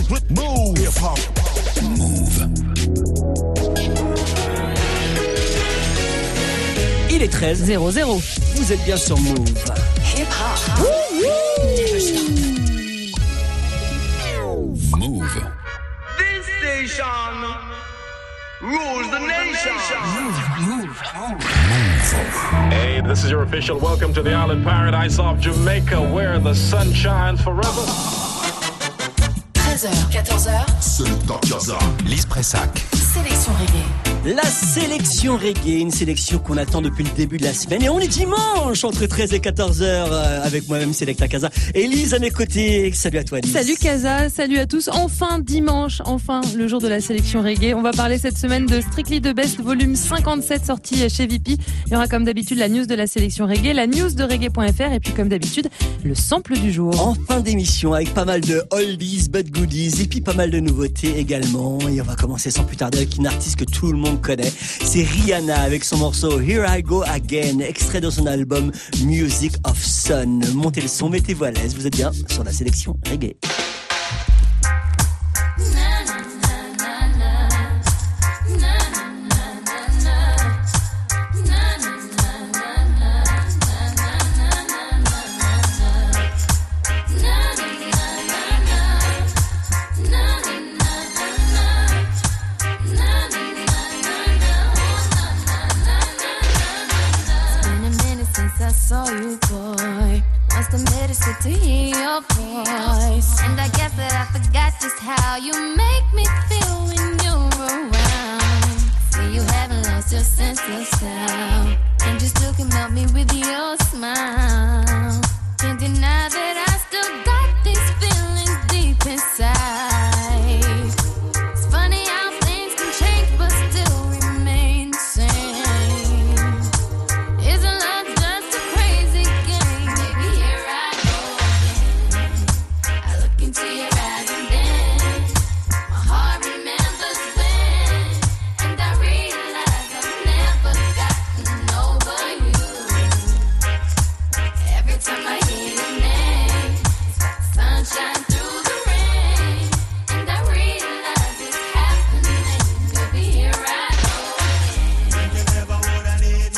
Move. Hip-hop. Move. Il est 13h00. Vous êtes bien sur Move. Hip-hop. Never stop. Move. This station rules the nation. Move. Hey, this is your official welcome to the island paradise of Jamaica, where the sun shines forever. 13h, 14h. Selecta Casa. Lise Pressac. Sélection reggae. La sélection reggae, une sélection qu'on attend depuis le début de la semaine. Et on est dimanche entre 13 et 14h avec moi-même Selecta Casa. Et Lise à mes côtés. Salut à toi Lise. Salut Casa, salut à tous. Enfin dimanche, enfin le jour de la sélection reggae. On va parler cette semaine de Strictly the Best volume 57 sorti chez VP. Il y aura comme d'habitude la news de la sélection reggae, la news de reggae.fr et puis comme d'habitude le sample du jour. En fin d'émission avec pas mal de oldies but goodies et puis pas mal de nouveautés également. Et on va commencer sans plus tarder avec une artiste que tout le monde connaît. C'est Rihanna avec son morceau Here I Go Again, extrait de son album Music of Sun. Montez le son, mettez-vous à l'aise, vous êtes bien sur la sélection reggae. Saw you, boy. Must have made it sit to hear your voice. And I guess that I forgot just how you make me feel when you're around. See, you haven't lost your sense of style, and you still can melt me with your smile. Can't deny that I still got these feelings deep inside. It's funny how things can change but still remain the same. Isn't love just a crazy game? Baby, here I go again. I look into your eyes and then my heart remembers when, and I realize I've never gotten over you. Every time I hear your name, it's like sunshine through the rain, and I realize it's happening. Baby, here I go again. Here I go again.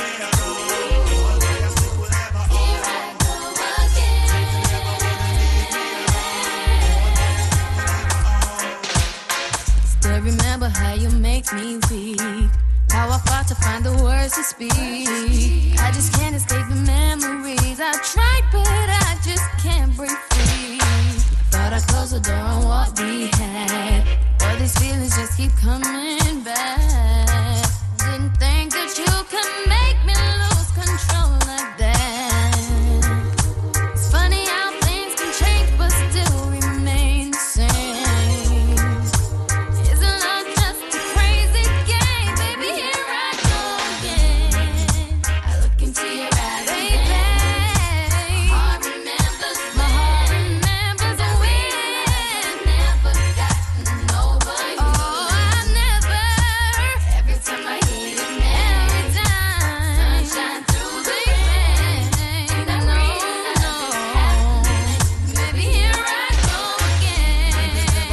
Still remember how you make me weak, how I fought to find the words to speak. I just can't escape the memories. I tried but I just can't break free. Thought I'd close the door on what we had, but these feelings just keep coming back. Didn't think that you could make me lose control like that. It's funny how things can change but still remain the same. Isn't love just a crazy game? Baby, here I go again. I look into your eyes, baby. My heart remembers when I've never gotten over you. Oh, I've never. Every time I hear your name, sunshine through the rain, and I realize it's happening. Baby, here I go again. Oh, here I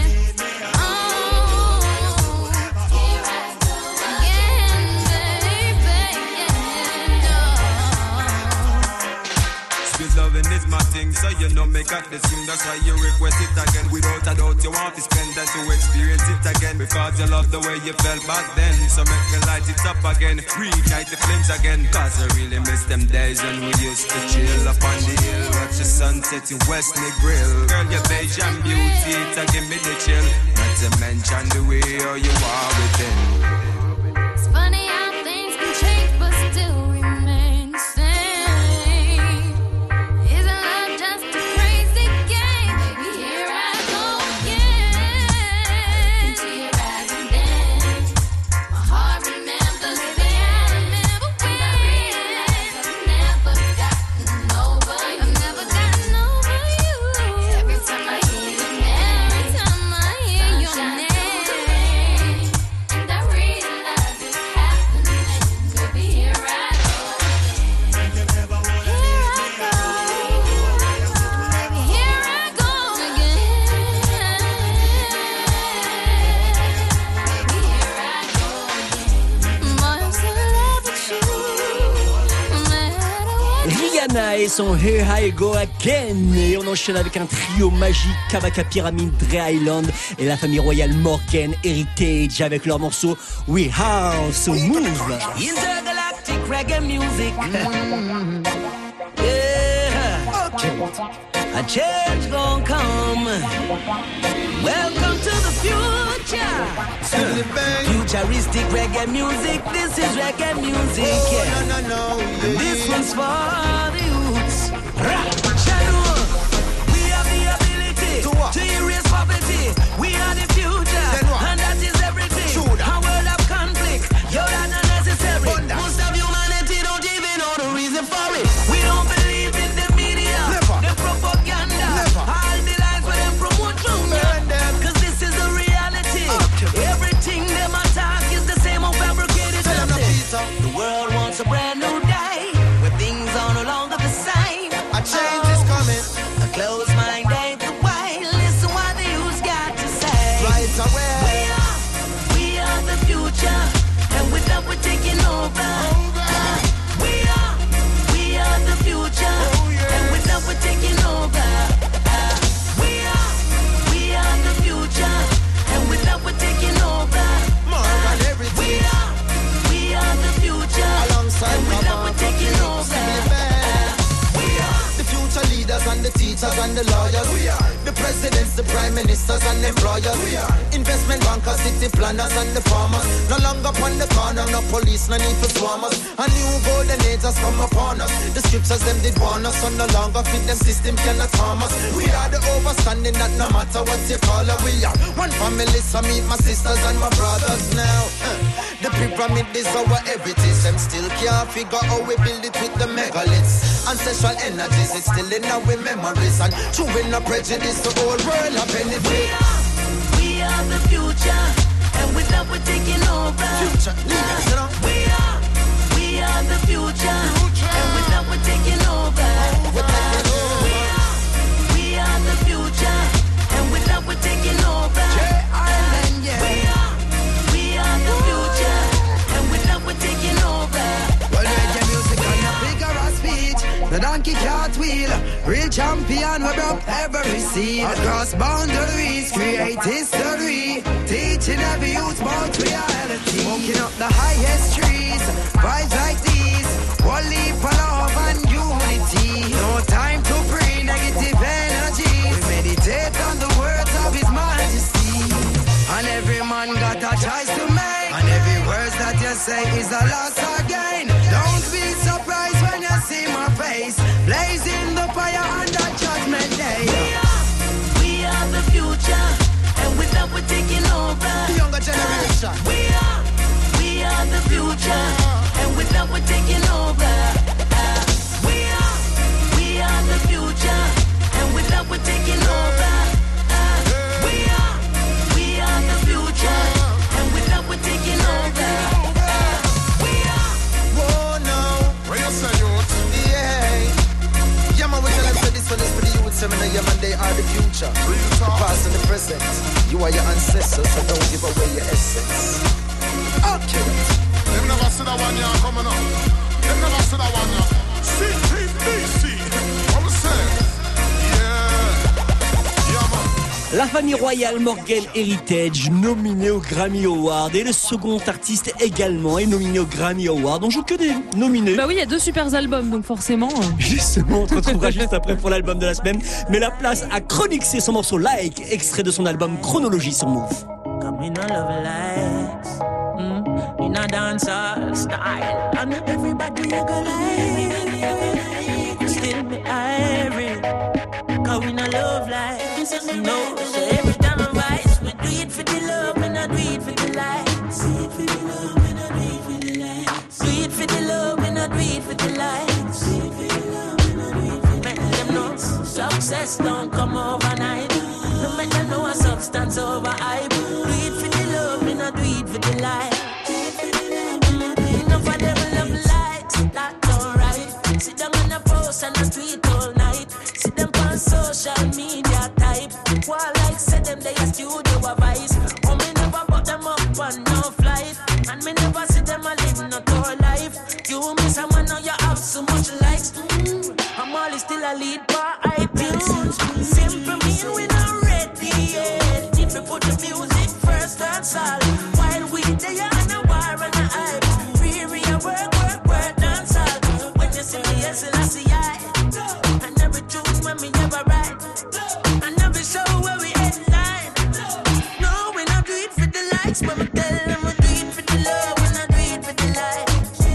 go again, baby. Sweet loving is my thing, so you know me got this thing. That's why you request it again. Without a doubt, you want to spend and to experience it again. Because you love the way you felt back then. So make me light it up again, reignite the flames again. Cause I really miss them days when we used to chill up on the hill, watch the sunset in Westney Grill. Girl, your beige and beauty, to give me the chill. Not to mention the way how you are within. It's funny how things can change but still remain the same. Isn't love just a crazy game? Baby, here I go again. Into your eyes and then my heart remembers when, and I realize I've never gotten over you. I've never gotten over you. Every time I hear your name, sunshine through the rain, and I realize et son Here I Go Again. Et on enchaîne avec un trio magique, Kabaka Pyramid, Dre Island et la famille royale Morgan Heritage avec leur morceau We House. So move. Intergalactic reggae music. Yeah. Okay. A change gon' come. Welcome to the future. Futuristic reggae music. This is reggae music. Yeah. No. Yeah. This one's for the youths. Shadow. We have the ability to erase poverty. We are the future, and that is everything. A world of conflict. You're not unnecessary. Most of humanity don't even know the reason for it. We don't believe in the media, the propaganda, all the lies where them promote from them. Cause this is the reality. Everything them attack is the same old fabricated something. The world wants a brand new day, where things are no longer the same. A change is coming. A closed mind ain't the way. Listen what the youths got to say. Right away. We are the future, and with that we're taking over. We are the future, and with that we're taking over. We are the future, and with that we're taking over. More than everything. We are the future, alongside and with that we're taking over. The future leaders and the teachers and the lawyers. We are the presidents, the prime ministers and employers. We are investment bankers, city planners and the farmers. No longer upon the corner, no police, no need for swarm us. A new golden age has come upon us. The scriptures them did warn us, so no longer fit them system cannot harm us. We are the overstanding that no matter what you call us. We are one family, so meet my sisters and my brothers now. The pyramid is our heritage. Them still can't figure how we build it with the megaliths. Ancestral energies, it's still in our memories. And chewing no prejudice, the whole world a benefit. We are the future, and with that we're taking over. Future leaders, you know. We are the future, and with that we're taking over. We are the future, and with that we're taking over. We are the future, and with that we're taking over. Well, reggae music on a bigger speech. The donkey cart wheel, real champion, we broke every seal. Across boundaries, create history. Teaching every youth about reality. Smoking up the highest trees, vibes like these. One leap for love and unity. No time to bring negative energy. We meditate on the words of His Majesty. And every man got a choice to make. And every word that you say is a loss again. Don't be surprised when you see my face, blazing the fire on that judgment day. We are the future, and with that we're taking over. The younger generation. We are the future, and with that we're taking over. We are the future, and with that we're taking over. We are the future, and with that we're taking over. Whoa, no. What you say, youth? Yeah, man, we tell them say this one is for the youth. Seminar, yeah, man, they are the future. The past and the present. You are your ancestors, so don't give away your essence. Okay. Them never see that one, yeah, coming up. Them never see that one, yeah. CTBC. What we say? Yeah, man. La famille royale Morgan Heritage, nominée au Grammy Award. Et le second artiste également est nominé au Grammy Award. On joue que des nominés. Bah oui, il y a 2 super albums, donc forcément. Justement, on te retrouvera juste après pour l'album de la semaine. Mais la place à Chronique, c'est son morceau Like, extrait de son album Chronologie sur Move. Come in all of lights, in a dancehall style, and everybody you go like, still be irie, cause we no love lights, no, so every time I rise, we do it for the love, and I do it for the lights, do it for the love, and I do it for the lights, do it for the love, and I do it for the lights, do it for the love, and I do it for the lights, make them know, success don't come overnight, no make them know a substance over hype. Do it for the love, and I do it for the light. Enough of them love lights, that's alright. Sit down on a post and a tweet all night. Sit them on social media type. While like said them they a studio advice. Oh, me never put them up on no flight. And me never see them a live no tour life. You miss a man, now you have so much likes. I'm a still a lead by iTunes. Simple mean we not ready yet. If we put the music first, that's all. While we there on a war and a hype, we a work, dance all. So when you see me, yes, I see I. And every tune when me never write. And every show where we headline. No, we not do it for the likes, but we tell them we do it for the love. We not do it for the likes.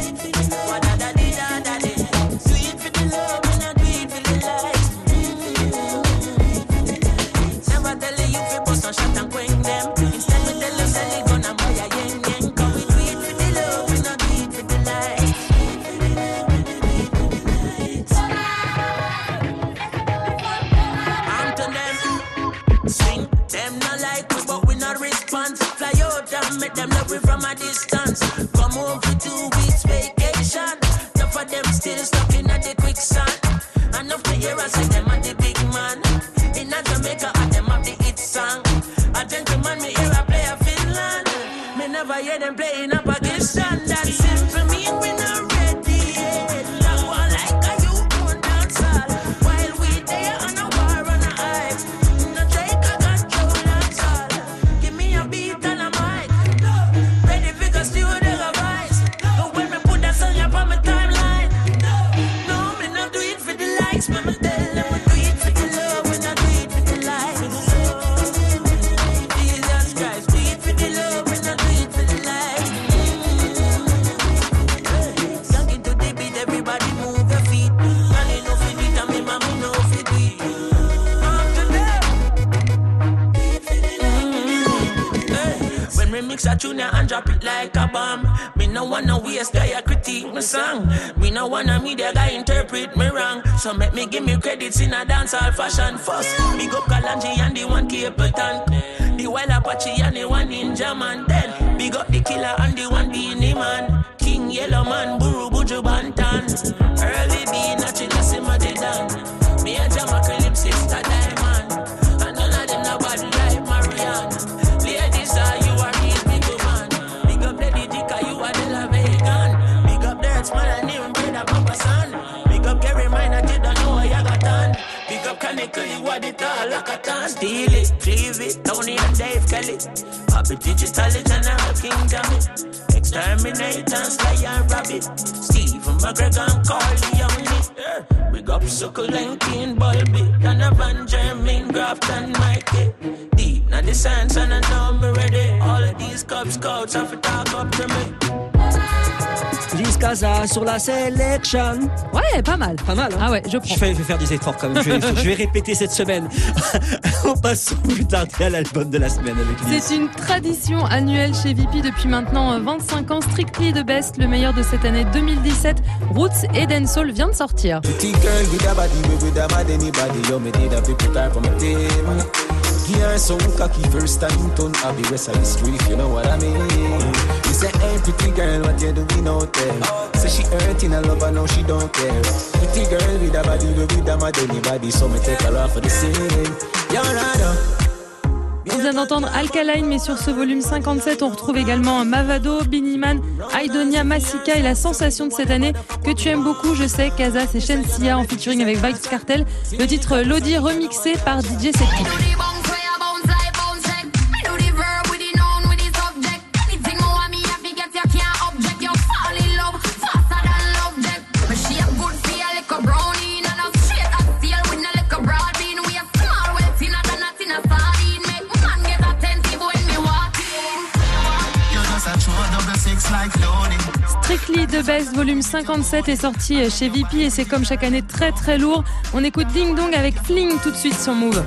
Make them love we from a distance. Come home for 2 weeks vacation. Enough of them still stuck in the quicksand. Enough to hear us say them are the big man. In a Jamaica, and them have the hit song. A gentleman, me hear a play a Finland. Me never hear them playing a Pakistan. That's simple mean we not ready yet. That one like a you on dance hall. While we there on a war on a hype. No Drake a control dance hall. Give me a beat and a mic. Ready for the studio rise. But when me put that song up on my timeline. No, me not do it for the likes. But me tell them we do it for the love. We not do it for the likes. Jesus Christ, do it for the love. We not do it for the likes. Sing it to the beat, everybody move your feet. Girl, you know fi do it and me mommy know fi do it. After them. When we mix a tune and drop it like a bomb. Me no wanna waste guy critique my song. Me no wanna media guy interpret me wrong. So make me give me credits in a dancehall fashion first. Big up Kalanji and the one Capleton. The Wild Apache and the one Ninja Man. Then big up the Killer and the one Beanie Man. King Yellow Man, Buru Buju Bantan. Early B, Nachinasima de Dan. Me and Jamaica Lip Sister Diamond. And none of them nobody like Marianne. Ladies, you are his big man. Big up Lady Dika, you are the La Vegan. Big up Dirts, man, and even Brother Papa San. Big up Gary Minor, you don't know what you got done. Big up Kaneko, you are the tall Lakatan. Steal it, cleave it, Tony and Dave Kelly. Happy Digital, General King Tommy. Exterminator, Sly and Rabbit. Stephen McGregor and Carly Youngly. Big up Succulent, King Bulby. Donovan, Jermaine, Graft and Mikey. Deep, now the science and I know me ready. All of these Cub Scouts have to talk up to me. Liskaza sur la sélection. Ouais, pas mal. Pas mal, hein. Ah ouais, je prends. Je vais faire des efforts quand même. Je vais répéter cette semaine. On passe sans plus tarder à l'album de la semaine avec Lise. C'est une tradition annuelle chez VP depuis maintenant 25 ans. Strictly the Best, le meilleur de cette année 2017. Roots et Dancehall vient de sortir. Pretty girl with a body, with a bad anybody. Yo, me did a bit prepare for my team. Give her some cocky first time, don't have the rest of the street, if you know what I mean. You say, hey, pretty girl, what you doing out there? Say she hurting a lover, now she don't care. Pretty girl with a body, with a mad anybody, so me take her off for the scene. You're right up. On vient d'entendre Alkaline, mais sur ce volume 57, on retrouve également Mavado, Biniman, Aidonia, Massika et la sensation de cette année que tu aimes beaucoup, je sais, Kaza, c'est Shensia en featuring avec Vibes Cartel. Le titre Lodi remixé par DJ Seki. Strictly the Best volume 57 est sorti chez VP et c'est comme chaque année très très lourd. On écoute Ding Dong avec Fling tout de suite sur Move.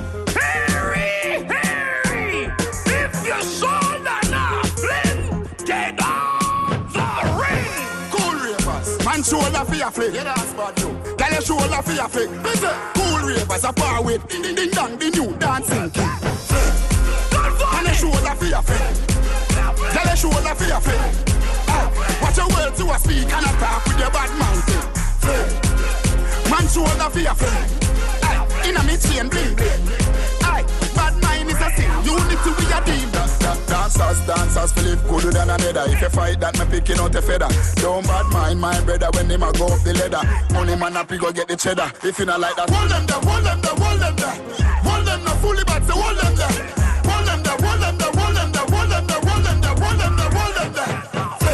Man shoulder for your flick. Girl your shoulder for your flick. Cool ravers a bar with ding ding dong the new dancing king. Man your shoulder for your flick. Girl your shoulder for your flick. Watch your words to a speak and a talk with your bad mouth. Man shoulder for your flick. Inna me chain bling bling. Bad mind is a sin. Unity we a team. Dancers cause to live good than another. If you fight that, me picking out a feather. Don't bad mind my brother when him a go up the ladder. Money man up, he go get the cheddar. If you not like that, hold them there, hold them there, hold them there. Hold them there, fully back, so hold them there. Hold them there, hold them there, hold them there, hold them there, hold them there, hold them there, hold them there.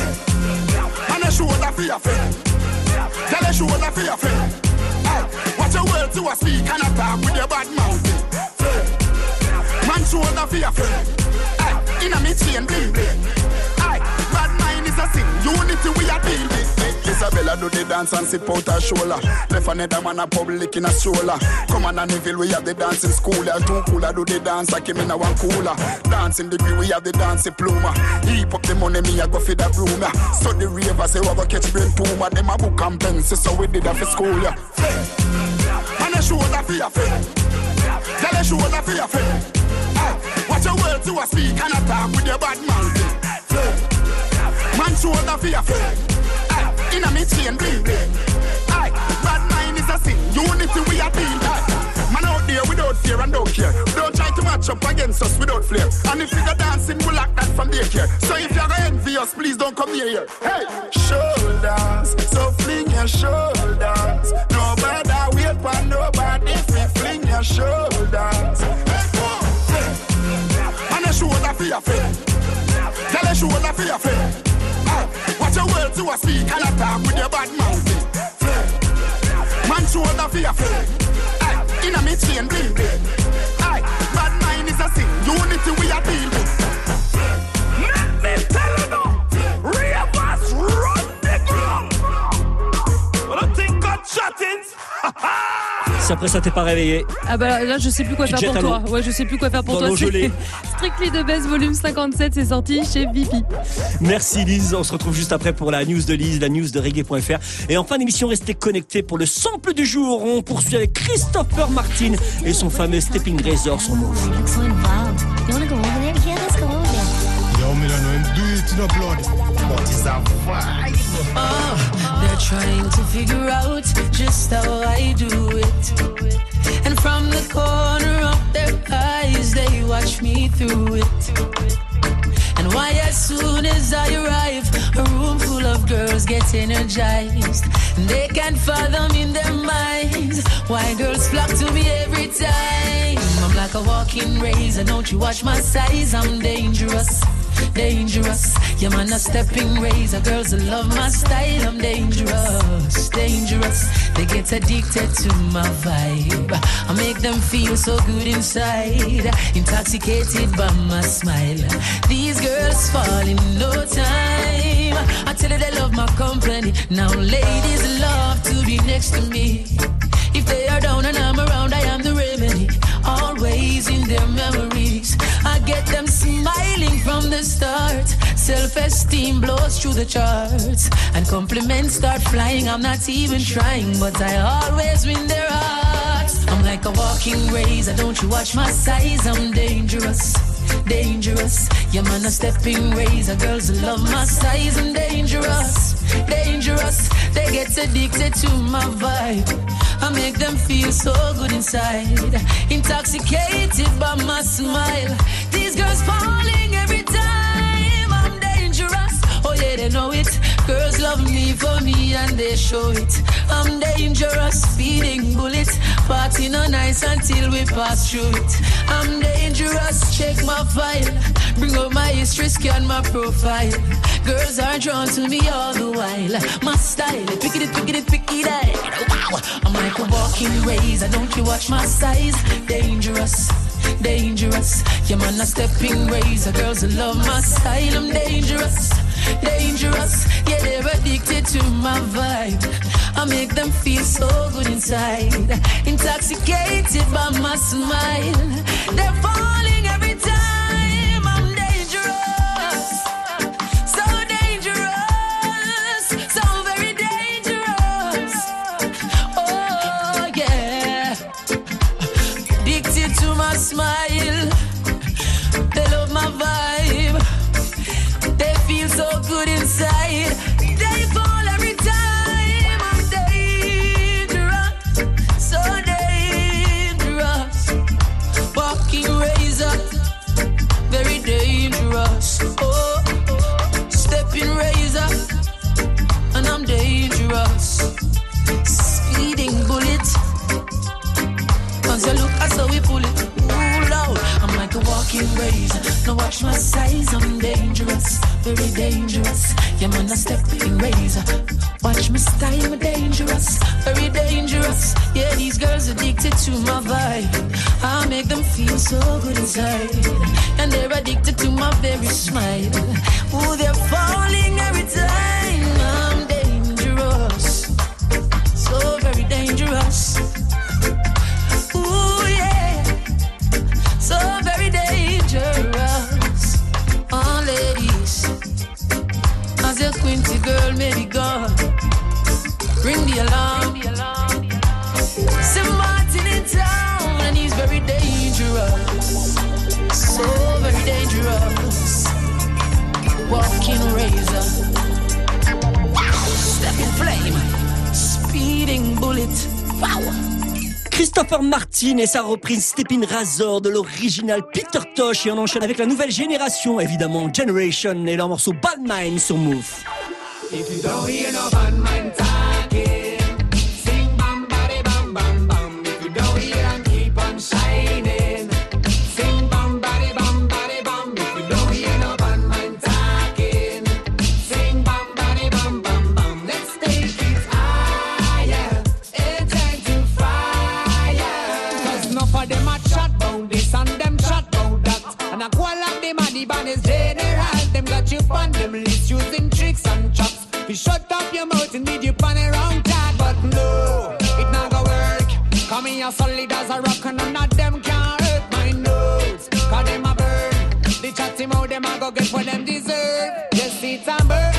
And I show that for your friend. Tell a show that for your friend. Watch your words to a speak and a talk with your bad mouth. Man show that for your friend. In a me chain bling bling. Bad mind is a sin. Unity we are deal with. Isabella do the dance and sip out her shoulder. Left another man a public in a stroller. Come on and Neville, we have the dancing school. Too cooler do the dance like him in a one cooler. Dancing degree, we have the dancing pluma. Heap up the money, me a go for the room. So the ravers, say we go catch brain tumor. Them a book and pencil, so we did that for school. And I show that for your friend. Tell a show that for your friend. Watch your words to a speak and a talk with your bad mouth. Man show that for your friend. In a me chain bling bling. Bad mind is a sin. Unity we are being. Man out there without fear and don't care. Don't try to match up against us without flair. And if you go dancing, we'll lock that from daycare. So if you're gonna envy us, please don't come near here. Hey, shoulders, so fling your shoulders. Nobody wait for nobody if we fling your shoulders. Hey, come on. And a shoulder for your friend. Tell a shoulder for your friend. Watch your words to a speak and a talk with your bad mouth. Man shoulder for your friend. In a me chain bling bling. Bad mind is a sin. Unity we are deal with. Let me tell you now. Ravers run the ground. What do you think got shot-ins? Si après ça t'es pas réveillé. Ah bah là je sais plus quoi faire pour toi. Ouais, je sais plus quoi faire pour toi. Strictly the Best volume 57, c'est sorti chez VP. Merci Lise, on se retrouve juste après pour la news de Lise, la news de reggae.fr. Et en fin d'émission, restez connectés pour le sample du jour. On poursuit avec Christopher Martin et son fameux Stepping Razor, son mot. Yo, me don't know him do it in a blood, but it's a vibe. They're trying to figure out just how I do it. And from the corner of their eyes, they watch me through it. And why as soon as I arrive, a room full of girls get energized. And they can't fathom in their minds why girls flock to me every time. I'm like a walking razor, don't you watch my size, I'm dangerous. Dangerous, yeah man a stepping razor. Girls that love my style, I'm dangerous. Dangerous, they get addicted to my vibe. I make them feel so good inside, intoxicated by my smile. These girls fall in no time. I tell you they love my company. Now ladies love to be next to me. If they are down and I'm around, I am the remedy. Always in their memories, I get them smiling from the start. Self-esteem blows through the charts, and compliments start flying. I'm not even trying, but I always win their hearts. I'm like a walking razor, don't you watch my size, I'm dangerous. Dangerous, yeah man a stepping razor. Girls love my size, I'm dangerous. Dangerous, they get addicted to my vibe. I make them feel so good inside, intoxicated by my smile. These girls falling every time, I'm dangerous. Oh yeah, they know it. Girls love me for me and they show it. I'm dangerous, speeding bullet, partying on ice until we pass through it. I'm dangerous, check my file, bring up my history, scan my profile. Girls are drawn to me all the while. My style, pick it, wow. I'm like a walking razor, don't you watch my size? Dangerous. Dangerous, yeah man a stepping razor. Girls that love my style, I'm dangerous. Dangerous, yeah they're addicted to my vibe. I make them feel so good inside, intoxicated by my smile. They're falling every time, I'm dangerous. So dangerous, so very dangerous. Oh yeah, addicted to my smile. They love my vibe. They feel so good inside. They fall every time. I'm dangerous, so dangerous. Walking razor. walking razor. Now watch my size, I'm dangerous, very dangerous. Yeah, man, I step in razor. Watch my style, I'm dangerous, very dangerous. Yeah, these girls addicted to my vibe. I make them feel so good inside, and they're addicted to my very smile. Ooh, they're falling every time. I'm dangerous, so very dangerous. Ooh, yeah, so very dangerous. Oh, ladies, as your Quincy girl may be gone, ring the alarm. St. Martin in town, and he's very dangerous, so very dangerous. Walking razor, stepping flame, speeding bullet. Wow. Christopher Martin et sa reprise Steppin' Razor de l'original Peter Tosh, et on enchaîne avec la nouvelle génération, évidemment Generation et leur morceau Bad Mind sur Move. If you don't hear no bad mind talking, sing bam body bam bam bam. If you don't hear and keep on shining, sing bam body bam body bam. If you don't hear no bad mind talking, sing bam body bam bam bam. Let's take it higher, it's time to fire. Cause enough of them a chat about this and them chat about that, and a qual of them a the baddest general. Them got you on them list using tricks and chops. We shut up your mouth and lead you on a wrong track. But no, it not go work. Come here solid as a rock, and none of them can hurt my notes. Cause them a burn. The chatty mouth them a go get what them deserve. Yes, it's a burn.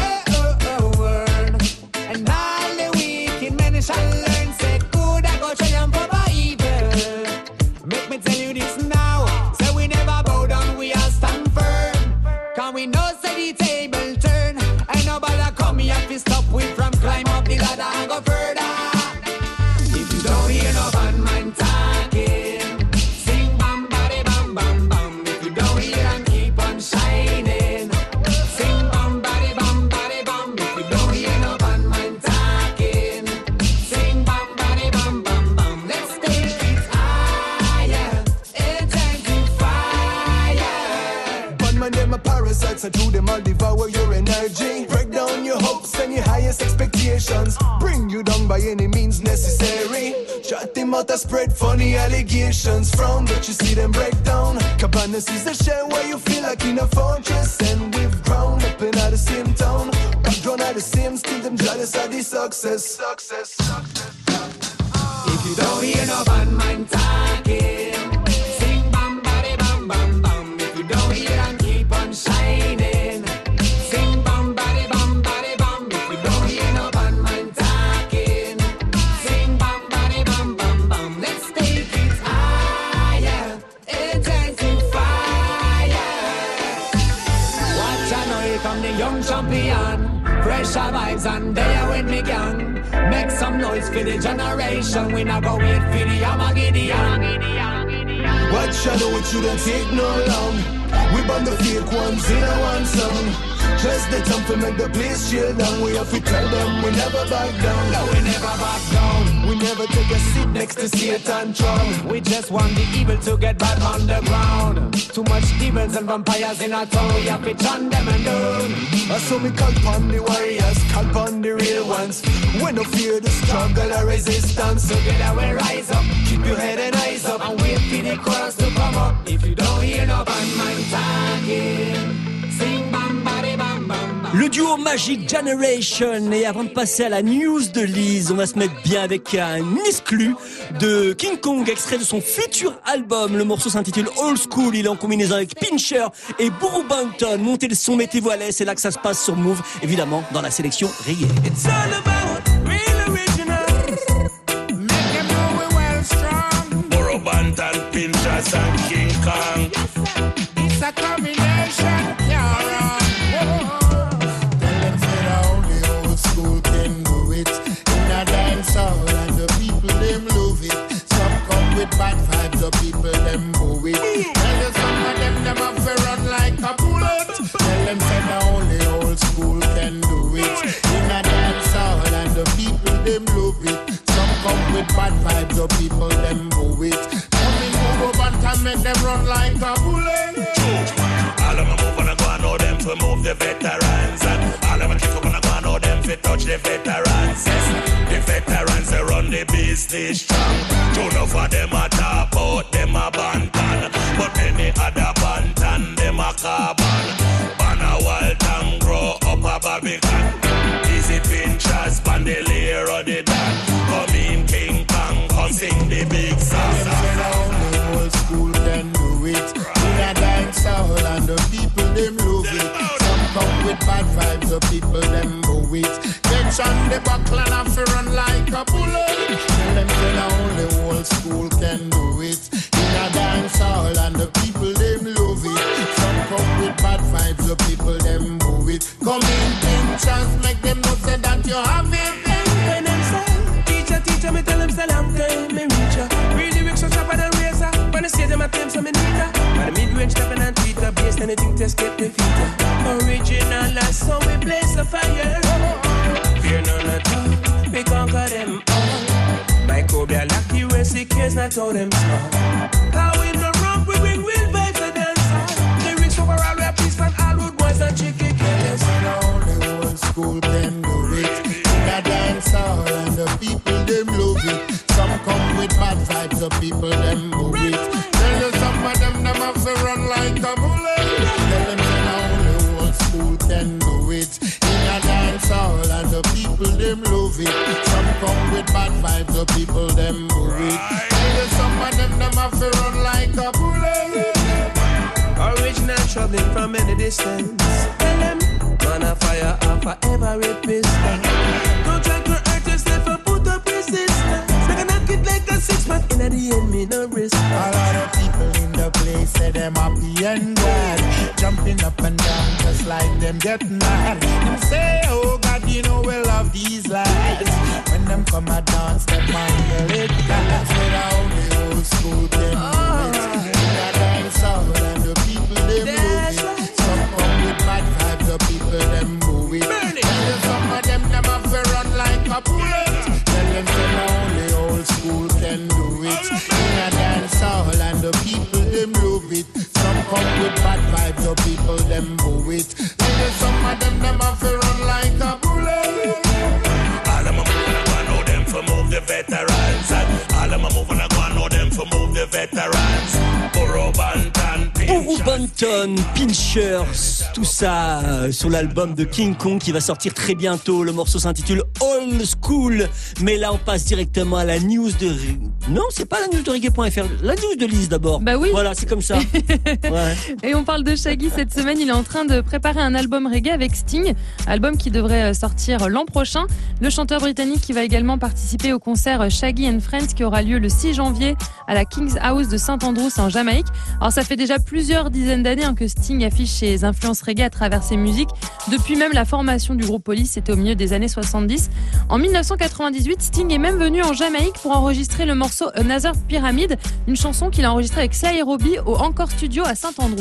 And all the wicked men shall learn. Say good I go triumph over evil. Make me tell you this now. Say we never bow down, we are stand firm. Cause we know say the table turn. Ain't nobody come here to stop we from climb up the ladder and go further. If you don't hear no bad mind talking, sing bam body bam bam bam. If you don't hear and keep on shining, sing bam body bam body bam. If you don't hear no bad mind talking, sing bam body bam bam bam. Let's take it higher, it's time to fire. Bad man, them a parasites, and through them all devour your energy. Break down your hopes and your highest expectations. Bring you down by any means necessary. Shut them out and spread funny allegations. Frown, but you see them break down. Cabanas is a shell where you feel like in a fortress. And we've grown up in the same town. Background at the same, still them jealous of the success. If you don't hear no bad mind talking, sing bam body bam bam bam. If you don't hear and keep on shining, sing bam body bam body bam. If you don't hear no bad mind talking, sing bam body bam bam bam. Let's take it higher, it's time to fire. Watch out now, here come the young champion. Pressure vibes and there with me gang. Make some noise for the generation. We not go wait for the Armageddon. Watch out, know it shouldn't take no long. We burn the fake ones in a one song. Just the time to make the place chill down. We have to tell them we never back down. No, we never back down. We never take a seat next to Satan throne. We just want the evil to get back on the ground. Too much demons and vampires in our town. We have to chant them and down. So we call upon the warriors, call upon the real ones. We no fear the struggle or resistance. Together we rise up. Keep your head and eyes up, and wait for the chorus to come up. If you don't hear no bad mind talking, sing bam body bam bam bam. Le duo Magic Generation. Et avant de passer à la news de Lise, on va se mettre bien avec un exclu de King Kong, extrait de son futur album. Le morceau s'intitule Old School. Il est en combinaison avec Pincher et Buru Banton. Montez le son, mettez-vous à l'aise. C'est là que ça se passe sur Move, évidemment, dans la sélection reggae. It's all about real original. Make them know we're well strong. Buru Banton, Pincher and King Kong. It's a combination, yeah. Bad vibes, the people them move it. Tell you some of them have to run like a bullet. Tell them say the only old school can do it. In a dance hall and the people them love it. Some come with bad vibes, the people them move it. Coming over and make them run like a bullet. All of my move when I go and know them to move the veterans. And all of my kick up when I go and know them to touch the veterans. Yes, the veterans they run the business strong. Two enough of them a top out, them a bantan. But many other bantan, them a carbon. Ban a wild and grow up a Babylon. Easy pinchers, bandolier or the dan. Come in King Kong, come sing the big song. Only old school can do it. We are dance all and the people them love it. Some come with bad vibes, the people them move it. Catch on the buckle and have to run like a bullet. Tell them only old school can do it. We are dance all and the people them love it. Some come with bad vibes, the people them move it. Come in pinchers, make them know say that you have it. When them say, teacher, me tell them say I'm going, me reach ya. Read the lyrics so sharper than razor. When I say them I claim some me need ya. By the mid-range stepping and tweeter, based anything to escape the feature. Original last song we blaze the fire. Fear none at all, we conquer them all. My Cobia lucky race, he cares not how them small. How we no rump, we bring real vibes to dance. Lyrics overall, we are peace from all road boys and chicken killers. Only old school can do it. We are dance all and the people them love it. Some come with bad vibes, the people them move it. Tell you some of them have to run like a bullet. Tell them only old school can do it. In a dance all and the people them love it. Some come with bad vibes, the people them move it. Tell you some of them have to run like a bullet. Original troubling from any distance. Tell them, man a fire and forever resistance. Don't try to hurt yourself and put up resistance. Make a knock it like a 6 month in the end, me no risk. A lot of people in the place say them happy and glad, jumping up and down just like them get mad. Them say, oh God, you know we love these lads. When them come a dance, them man will it. God said only old school can do it. In a dance all and the people them move it. Some come with bad vibes, the people them move it. And some of them have to run like a bullet. Tell them only old school can do it. In a dance all and the people them love it. Some come with bad vibes, the people them move it. And some of them have to run like a bullet. All of my move and I go and know them for move the veterans. And all of my move and I go and know them for move the veterans. Burro Bantan, Burro Banton, Pinchers, tout ça sur l'album de King Kong qui va sortir très bientôt. Le morceau s'intitule Old School. Mais là, on passe directement à la news de... Non, c'est pas la news de Reggae.fr. La news de Lise d'abord. Bah oui. Voilà, c'est comme ça. Ouais. Et on parle de Shaggy cette semaine. Il est en train de préparer un album reggae avec Sting. Album qui devrait sortir l'an prochain. Le chanteur britannique qui va également participer au concert Shaggy and Friends qui aura lieu le 6 janvier à la King's House de St Andrews en Jamaïque. Alors ça fait déjà plusieurs dizaines d'années que Sting affiche ses influences reggae à travers ses musiques. Depuis même la formation du groupe Police, c'était au milieu des années 70. En 1998, Sting est même venu en Jamaïque pour enregistrer le morceau Another Pyramid, une chanson qu'il a enregistrée avec Sly et Robbie au Encore Studio à St Andrews.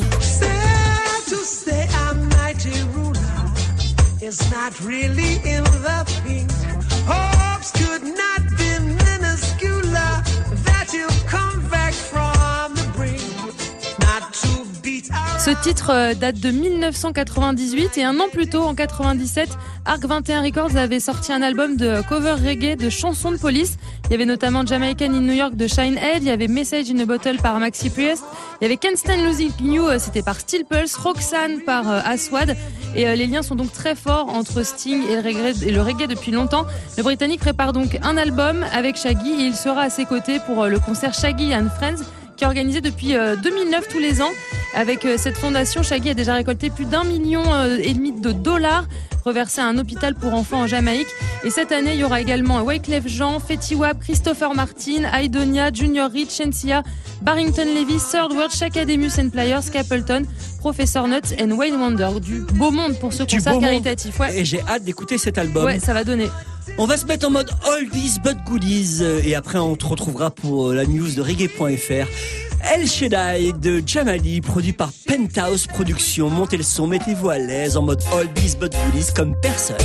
Ce titre date de 1998 et un an plus tôt, en 97, Arc 21 Records avait sorti un album de cover reggae de chansons de police. Il y avait notamment Jamaican in New York de Shinehead, il y avait Message in a Bottle par Maxi Priest, il y avait Can't Stand Losing You, c'était par Steel Pulse, Roxanne par Aswad. Et les liens sont donc très forts entre Sting et le reggae depuis longtemps. Le Britannique prépare donc un album avec Shaggy et il sera à ses côtés pour le concert Shaggy and Friends, qui est organisé depuis 2009 tous les ans. Avec cette fondation, Shaggy a déjà récolté plus d'1,5 million de dollars reversés à un hôpital pour enfants en Jamaïque. Et cette année, il y aura également Wyclef Jean, Fetty Wap, Christopher Martin, Aidonia, Junior Reid, Shensia, Barrington Levy, Third World, Shakademus and Pliers, Capleton, Professor Nuts et Wayne Wonder. Du beau monde pour ce concert caritatif. Ouais. Et j'ai hâte d'écouter cet album. Ouais, ça va donner. On va se mettre en mode oldies but goodies et après on te retrouvera pour la news de reggae.fr. El Shaddai de Jamali, produit par Penthouse Productions. Montez le son, mettez-vous à l'aise en mode oldies but goodies comme personne.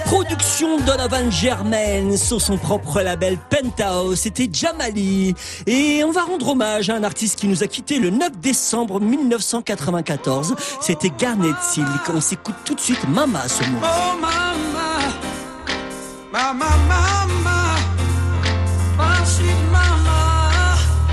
Production Donovan Germain sur son propre label Penthouse, c'était Jamali. Et on va rendre hommage à un artiste qui nous a quitté le 9 décembre 1994. C'était Garnet Silk. On s'écoute tout de suite Mama ce mot. Oh mama, mama, mama, my sweet mama.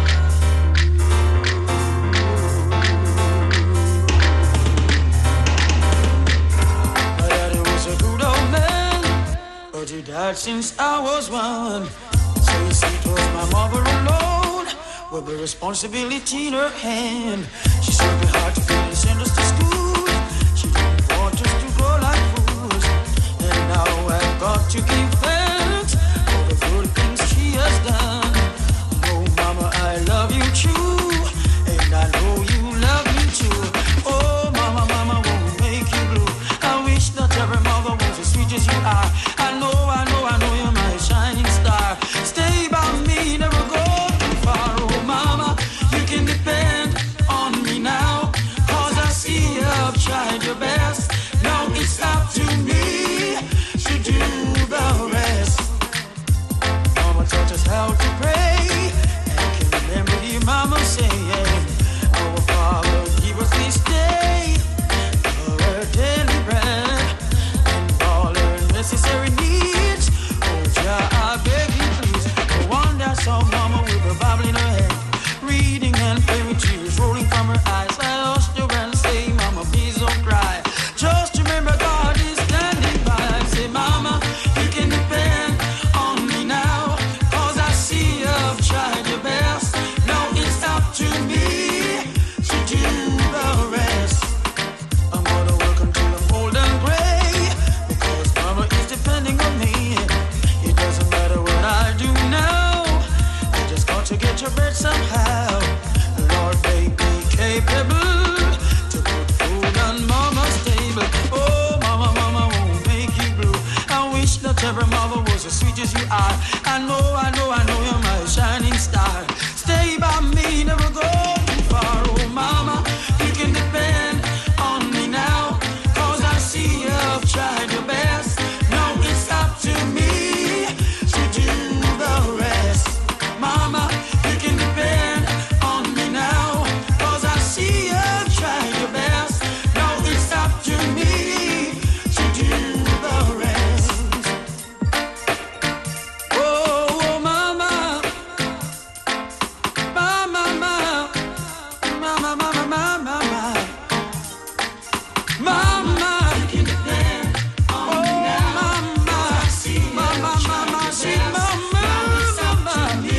My daddy was a good old man, but he died since I was one. So you see, it was my mother alone with the responsibility in her hand. She served me hard to feed and send us to school. She didn't want us to grow like fools. And now I've got to give thanks for the good things she has done. Oh, mama, I love you too, and I know you love me too. Oh, mama, mama won't make you blue. I wish that every mother was as sweet as you are. I know you're my shining star. Stay by me, never go too far. Oh, mama, you can depend on me now, 'cause I see you've tried your best. Now it's up to me to do the rest. Mama taught us how to pray, and can remember the mama saying, our Father, give us this day our daily bread, and all our necessary needs. Oh, Jah, I beg you please. No wonder saw mama with a Bible in her hand, reading and praying with tears rolling from her eyes. I lost her and say, mama, please don't cry. Just remember God is standing by. I say, mama, you can depend on me now, 'cause I see you've tried your best. Now it's up to me to do the rest. I'm gonna work until I'm old and gray, because mama is depending on me. It doesn't matter what I do now, I just got to get your bread somehow. Lord, make me capable to put food on mama's table. Oh, mama, mama won't make you blue. I wish that every mother was as sweet as you are. I know you're my shining star. Stay by me, never go too far. Oh, mama, you can depend on me now, 'cause I see you've tried your best. Now it's up to me to do the rest. Mama, you can depend on me now, 'cause I see you've tried your best. Now it's up to me to do the rest. Oh, mama, mama, mama, mama, mama, mama, mama, you can depend on me now. Mama, mama, mama, sweet mama, mama,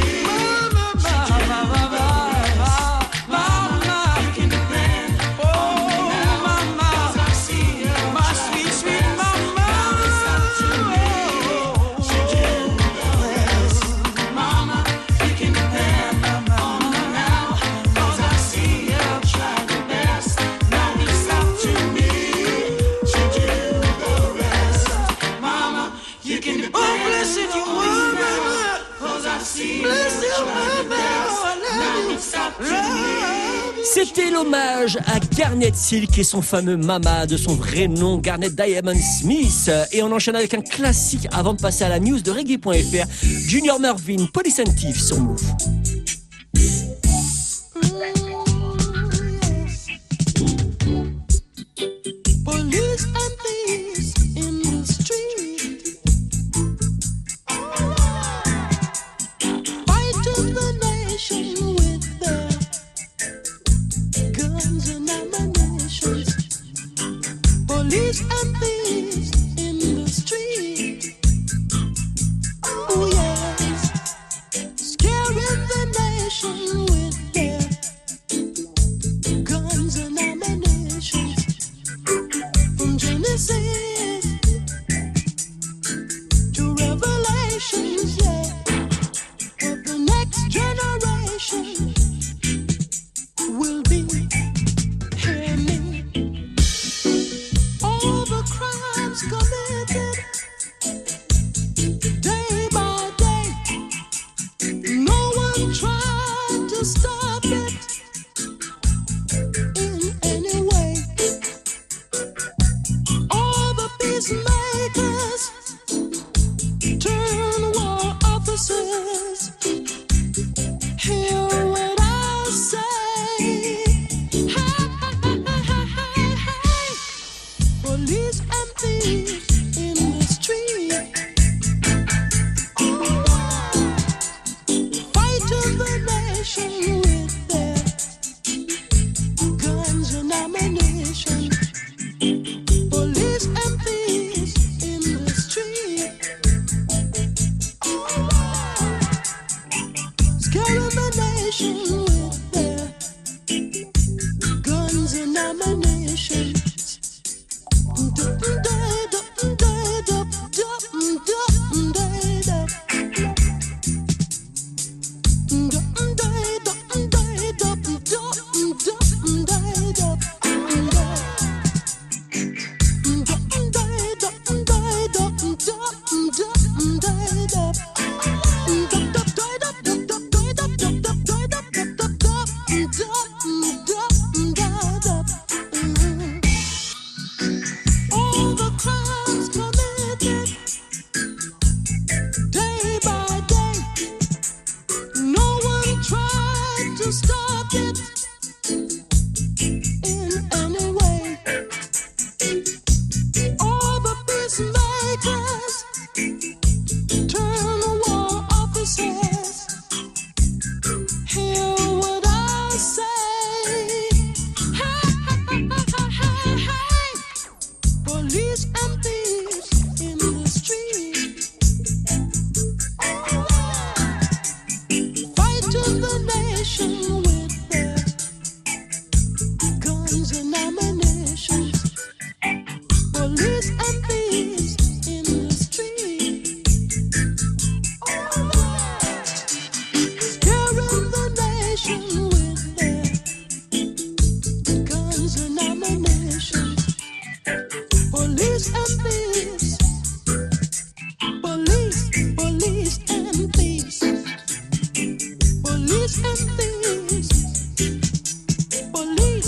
mama, you can depend on me now. Mama, 'cause I see you, my sweet, sweet mama. It's up to me to do the rest. Mama, you can depend on me now, 'cause I see you've tried your best. Now it's up to me to do the rest. Mama, you can depend on me now, 'cause I see you've tried your best. Now it's up to me. C'était l'hommage à Garnet Silk et son fameux Mama, de son vrai nom, Garnet Diamond Smith. Et on enchaîne avec un classique avant de passer à la news de Reggae.fr. Junior Murvin, Police and Thief sur Move. Police and thieves in the street, fighting the nation with their guns and ammunition. Police and thieves in the street, oh yes, scaring the nation with their guns and ammunition. From Genesis to Revelations, yeah, of the next generation will be hear me. All the crimes committed day by day, no one tried to stop it in any way. All the peacemakers Police and thieves in the street, fighting the nation with their guns and ammunition. Police and thieves in the street, scaring the nation with their guns and ammunition. All the crimes committed day by day, no one tried to stop it in any way. All the peacemakers turn war officers. Hear what I say. Hey, hey, hey. Police and thieves in the street, fighting the nation with their guns and ammunition. Police and thieves in the street, scaring the nation with their guns and ammunition. Police and thieves, police and thieves, police and thieves, police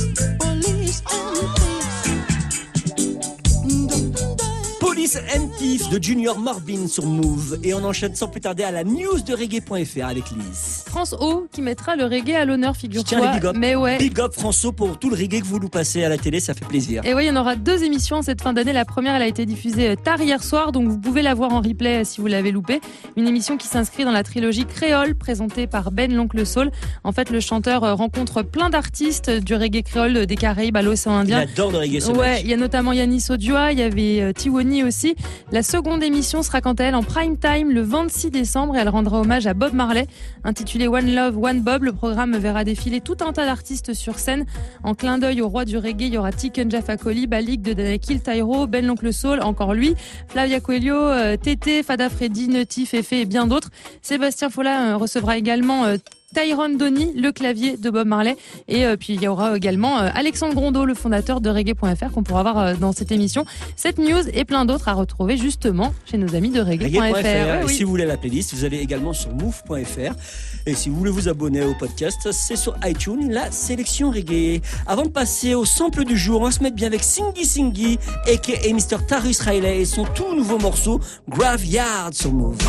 Police and Thieves de Junior Marbin sur Move. Et on enchaîne sans plus tarder à la news de reggae.fr avec Lise. France O qui mettra le reggae à l'honneur, figure-toi. Tiens, les big up. Mais ouais. Big up François pour tout le reggae que vous nous passez à la télé, ça fait plaisir. Et oui, il y en aura 2 émissions cette fin d'année. La première, elle a été diffusée tard hier soir, donc vous pouvez la voir en replay si vous l'avez loupé. Une émission qui s'inscrit dans la trilogie Créole, présentée par Ben l'Oncle Soul. En fait, le chanteur rencontre plein d'artistes du reggae créole des Caraïbes à l'océan Indien. Il adore le reggae sauvage. Ouais, il y a notamment Yannis Odua, il y avait Tiwoni aussi. La seconde émission sera quant à elle en prime time le 26 décembre et elle rendra hommage à Bob Marley. Intitulé One Love, One Bob, le programme verra défiler tout un tas d'artistes sur scène. En clin d'œil au roi du reggae, il y aura Tiken Jah Fakoly, Balik de Danakil, Tyro, Ben l'Oncle Soul, encore lui, Flavia Coelho, Tété, Fada Freddy, Nutty, Fefe et bien d'autres. Sébastien Folla recevra également Tyrone Donny, le clavier de Bob Marley. Et puis il y aura également Alexandre Grondeau, le fondateur de reggae.fr, qu'on pourra voir dans cette émission. Cette news et plein d'autres à retrouver justement chez nos amis de reggae.fr. Oui. Si vous voulez la playlist, vous allez également sur move.fr. Et si vous voulez vous abonner au podcast, c'est sur iTunes, la sélection reggae. Avant de passer au sample du jour, on va se mettre bien avec Singy Singy, a.k.a. Mr. Tarus Riley et son tout nouveau morceau Graveyard sur Move.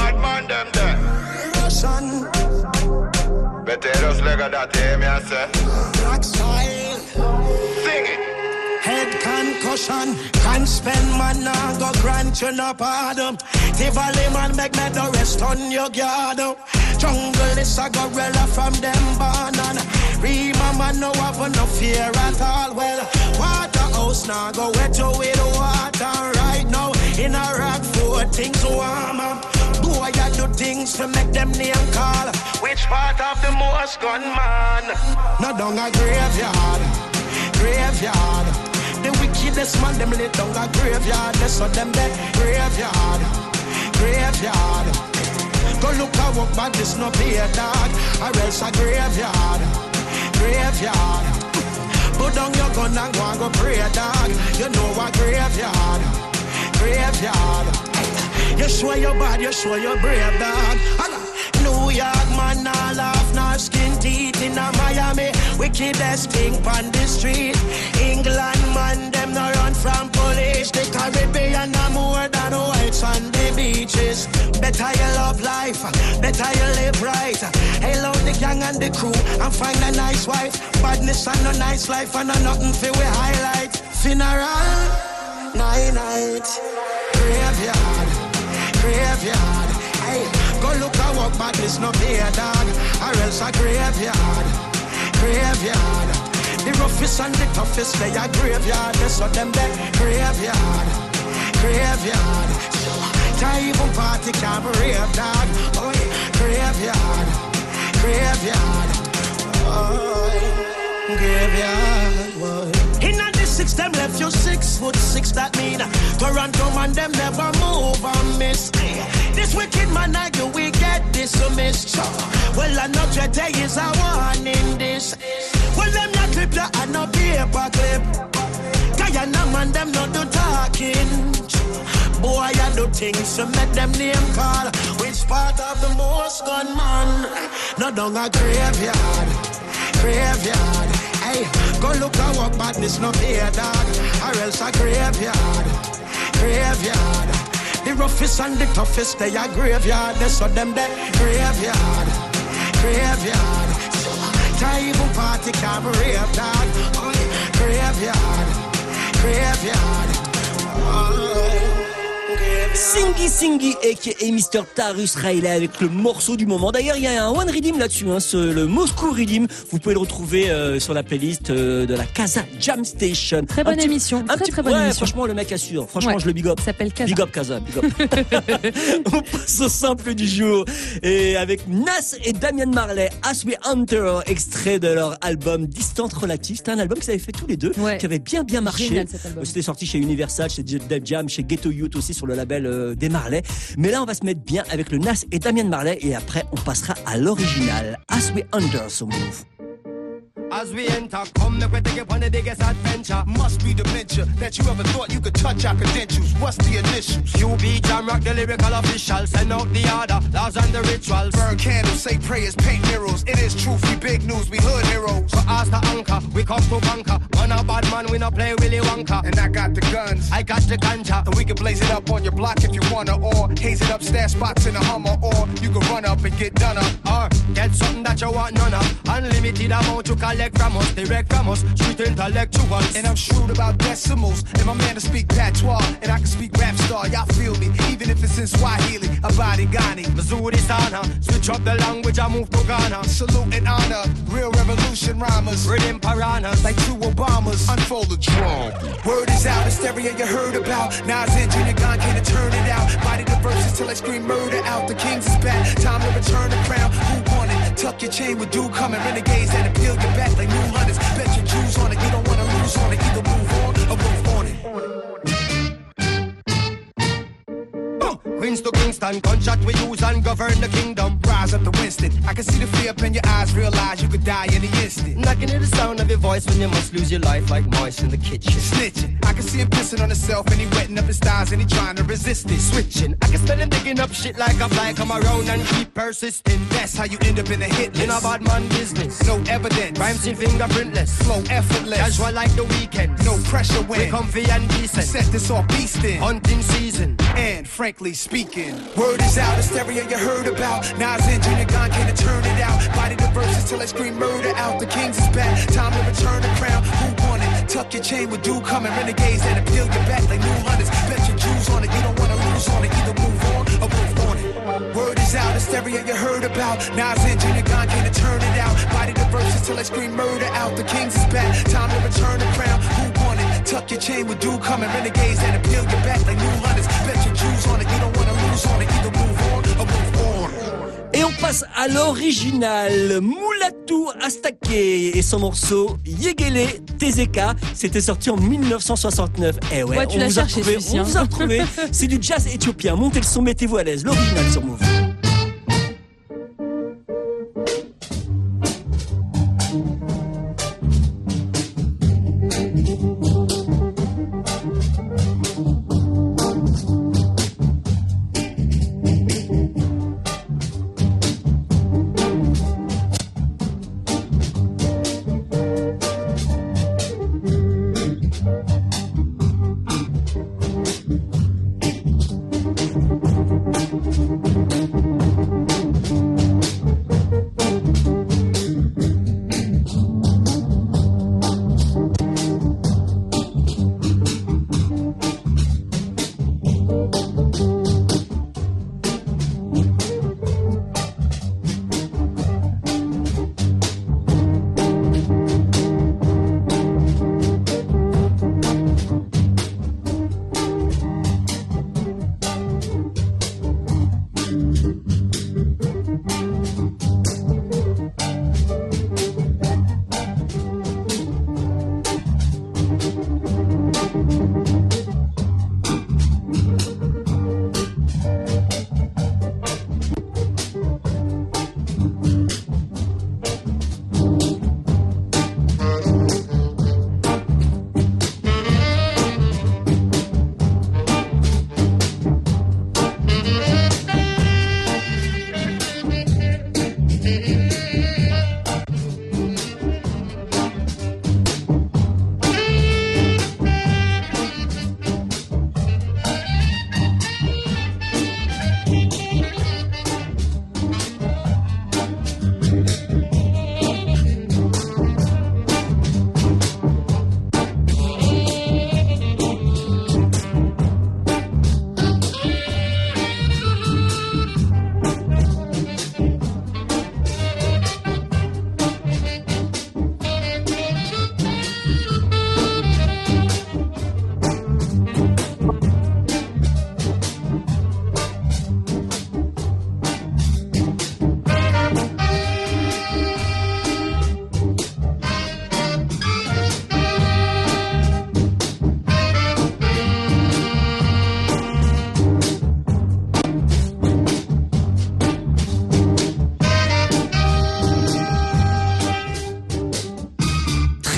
Better just leg of that, hear me I say. Black soil, Sing it. head concussion, can't spend man now go grant you no pardon. Tivoli man make me the rest on your guard. Jungle is a gorilla from them banana. Rima man no have no fear at all. Well, Waterhouse now go wet you with water right now. In a rock for things warm up. Boy, I do things to make them name call. Which part of the most gunman? No down a graveyard, graveyard. The wickedest man, them lit down a graveyard. They saw them dead, graveyard, graveyard. Go look at what bad this no be a dog. Or else a graveyard, graveyard. Put down your gun and go and go pray a dog. You know a graveyard, graveyard. You show your bad, you show your brave dog. New York man, nah laugh, nah skin teeth in a Miami. Wickedest thing on the street. England man, them no run from police. The Caribbean are more than whites on the beaches. Better you love life, better you live right. Hail out the gang and the crew and find a nice wife. Badness and no nice life and no nothing for we highlight. Funeral, out. Graveyard, graveyard. Hey, go look at what badness no pay a dog, or else a graveyard, graveyard. The roughest and the toughest they a graveyard. They saw them there, graveyard, graveyard. Can't even party, can't rave dog. Oh yeah, graveyard, graveyard. Oh yeah, graveyard. Boy. In the six, them left you 6'6". That mean Toronto man, them never move and miss. This wicked man, I do we get dismissed. Well, I know today is a warning this. Well, them not clip ya and no paper clip. Guyana man, them not do talking. Boy, I do things to make them name call. Which part of the most gunman? No down a graveyard, graveyard. Hey, go look at what badness no pay a dog, or else a graveyard, graveyard. The roughest and the toughest they a graveyard. They saw them there, graveyard, graveyard. Can't even party, can't rave dog. Oh yeah, graveyard, graveyard. Oh yeah. Singy Singy aka Mr. Tarus Riley avec le morceau du moment. D'ailleurs, il y a un One Redeem là-dessus, hein, le Moscow Redeem. Vous pouvez le retrouver sur la playlist de la Casa Jam Station. Très bonne émission. Très bonne émission. Franchement, le mec assure. Franchement, je le big up. Ça s'appelle Casa. Big up Casa. Big up. On passe au sample du jour. Et avec Nas et Damian Marley, As We Enter, extrait de leur album Distant Relative. C'était un album qu'ils avaient fait tous les deux, qui avait bien marché. Génial, c'était sorti chez Universal, chez Def Jam, chez Ghetto Youth aussi sur le label des Marley. Mais là, on va se mettre bien avec le Nas et Damian Marley et après, on passera à l'original. As We Under, so move. As we enter, come the way to get on the biggest adventure. Must be dementia that you ever thought you could touch our credentials. What's the initials? QB Jam Rock, the lyrical official. Send out the order, laws and the rituals. Burn candles, say prayers, paint murals. It is truth, we big news, we hood heroes. So as the anchor, we come to bunker. One a bad man, we not play Willy Wonka. And I got the guns, I got the ganja. And we can blaze it up on your block if you wanna. Or haze it up, stash spots in a Hummer. Or you can run up and get done up. Or get something that you want none of. Unlimited amount you collect from us, direct from us, street intellectuals. And I'm shrewd about decimals, and my man to speak patois, and I can speak rap star, y'all feel me, even if it's in Swahili, Abadi Ghani, Missouri Sana, switch up the language, I move to Ghana. Salute and honor, real revolution rhymers, rhythm piranhas, like two Obamas, unfold the drum. Word is out, hysteria you heard about, Nas and Junior Gone can't turn it out, body the verses till I scream murder out, the kings is back, time to return the crown, who won it, tuck your chain with dude coming, renegades that appeal your back like new hunters, bet your Jews on it, you don't wanna lose on it, either move on or move on it. Queens to Kingston, gunshot we use and govern the kingdom. Rise up to Winston, I can see the fear up in your eyes, realize you could die in an instant. I can hear the sound of your voice when you must lose your life like mice in the kitchen. Snitching, I can see him pissing on himself and he wetting up his thighs and he trying to resist it. Switching, I can smell him digging up shit like a fly, come around and keep persisting. That's how you end up in a hit list. In a bad man business, no evidence, rhymes in fingerprintless, flow effortless, casual like the weekend, no pressure when we comfy and decent. Set this off beastin', hunting season, and frankly speaking, word is out, hysteria you heard about. Nas and Junior Gone can't turn it out. Body the verses till I scream murder out. The kings is back, time to return the crown. Who won it? Tuck your chain with dude coming, renegades that appeal your back like new hunters. Bet your Jews on it, you don't wanna lose on it. Either move on or move on it. Word is out, hysteria you heard about. Nas and Junior Gone can't turn it out. Body the verses till I scream murder out. The kings is back, time to return the crown. Who won it? Tuck your chain with dude coming, renegades that appeal your back like new hunters. Bet your Jews on it, you don't wanna lose on it. Either move on or move on. Et on passe à l'original, Moulatou Astaké et son morceau Yegele Tezeka. C'était sorti en 1969. Eh ouais, tu l'as cherché, on vous a retrouvé. C'est du jazz éthiopien. Montez le son, mettez-vous à l'aise. L'original sur Move.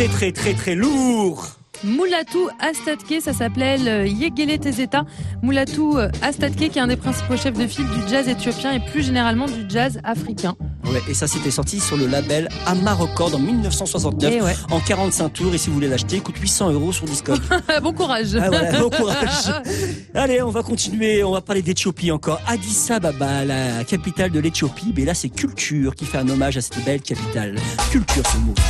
très très très très lourd. Mulatu Astatke, ça s'appelait Yegele Tezeta. Mulatu Astatke, qui est un des principaux chefs de file du jazz éthiopien et plus généralement du jazz africain. Ouais, et ça c'était sorti sur le label Amma Record en 1969 en 45 tours, et si vous voulez l'acheter, il coûte 800 € sur Discogs. Bon courage. Ah, voilà, bon courage. Allez, on va continuer, on va parler d'Éthiopie encore. Addis Ababa, la capitale de l'Éthiopie, mais là c'est Culture qui fait un hommage à cette belle capitale. Culture, c'est le mot.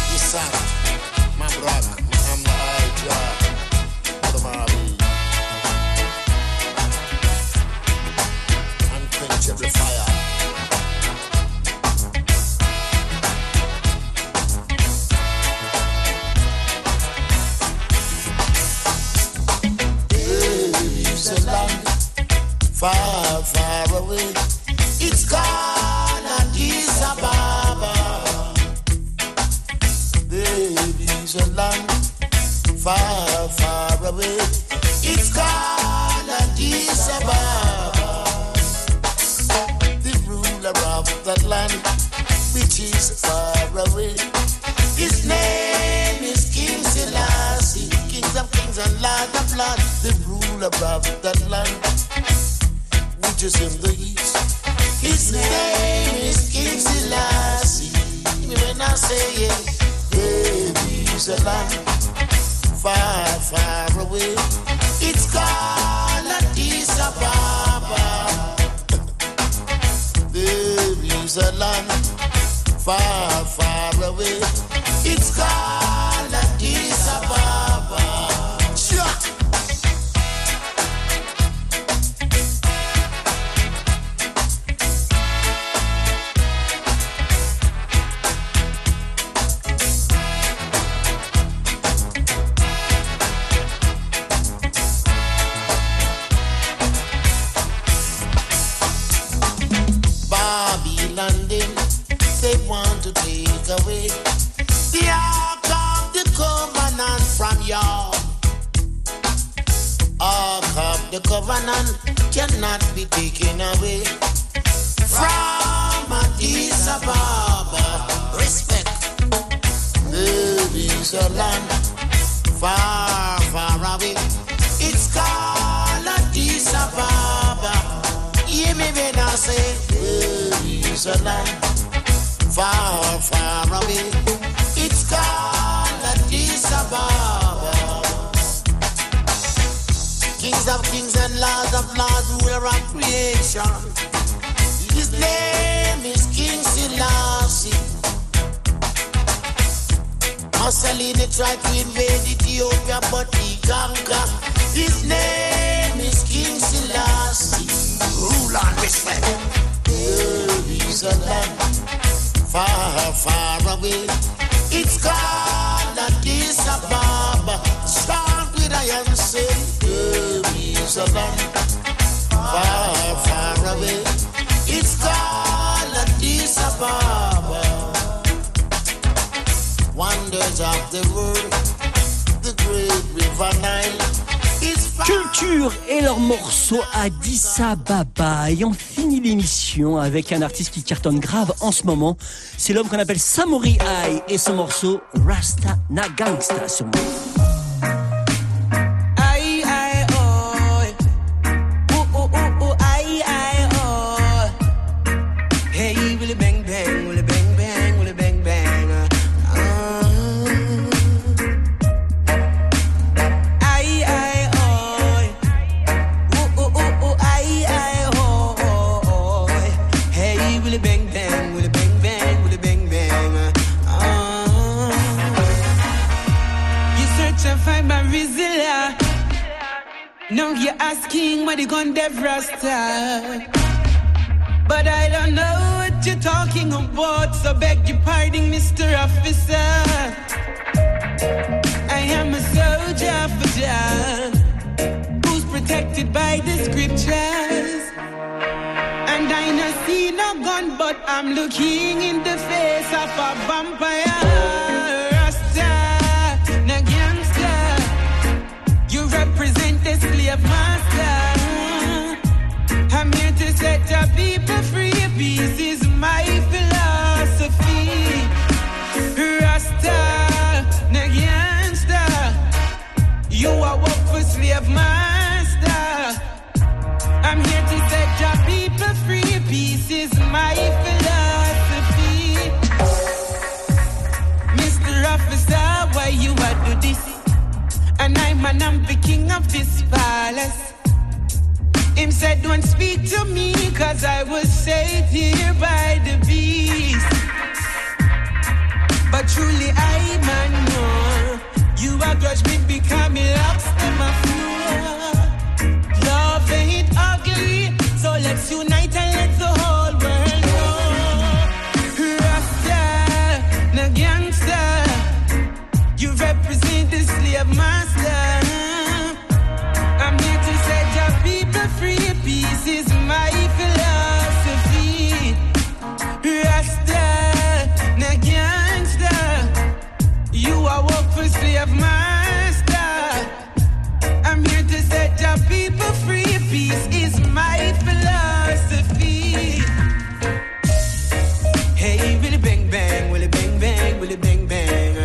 Far, far away, it's gone Addis Ababa. Baby's a land far, far away, it's gone Addis Ababa. The ruler of that land, which is far away, his name is King Selassie, King of kings and Lord of lords. The ruler of that land, which is in the east, his name is King Selassie. When I say it, baby's a land far, far away, it's called Addis Ababa. Baby's a land far, far away, it's called Addis Ababa. They want to take away the Ark of the Covenant from y'all. Ark of the Covenant cannot be taken away from Addis Ababa. Respect. There is a land far, far away, it's called Addis Ababa. Hear me when I say there is a land far, far away, it's called Addis Ababa. Kings of kings and lords of lords, ruler of creation, his name is King Selassie. Mussolini tried to invade Ethiopia, but he conquered. His name is King Selassie. Rule and respect. There is a land far, far away, it's called Addis Ababa. Start with I am saying, there is a land far, far away, it's called Addis Ababa. Wonders of the world, the great river Nile. Culture et leur morceau Addis Ababa. Et on finit l'émission avec un artiste qui cartonne grave en ce moment. C'est l'homme qu'on appelle Samory Eye et son morceau Rasta Na Gangsta sur moi. Now you're asking what you gonna dev Rasta, but I don't know what you're talking about, so beg your pardon, Mr. Officer. I am a soldier for Jah, who's protected by the scriptures, and I no see no gun, but I'm looking in the face of a vampire. Rasta, na gangster, you represent the slave master. I'm here to set your people free. Peace is my philosophy. Rasta, na gangster. 'cause I was saved here by the beast. But truly I man know you are grudge me because me loves them a fool. Love ain't ugly, so let's unite and let the whole world know. Rasta, na gangster, you represent the slave master. I'm here to set your people free. Peace is my philosophy. Rasta, na gangster, you are work for slave master. I'm here to set your people free. Peace is my philosophy. Hey, willy bang bang, willy bang bang, willy bang bang.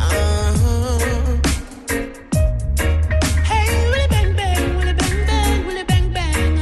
Hey, willy bang bang, willy bang bang, willy bang bang.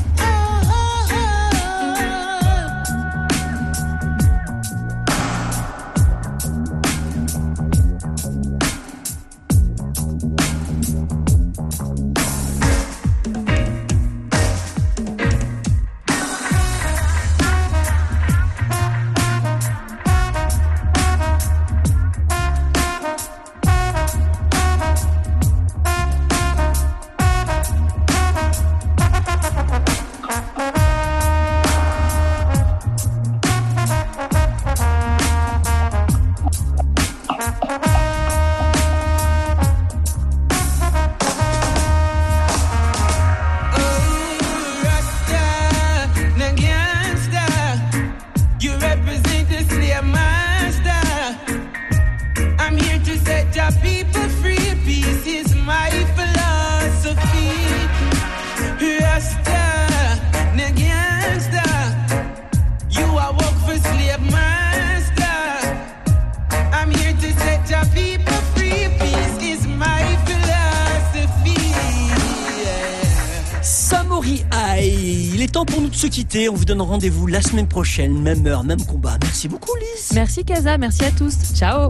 Se quitter, on vous donne rendez-vous la semaine prochaine, même heure, même combat. Merci beaucoup Lys. Merci Kaza, merci à tous. Ciao.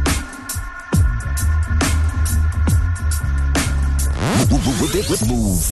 Move.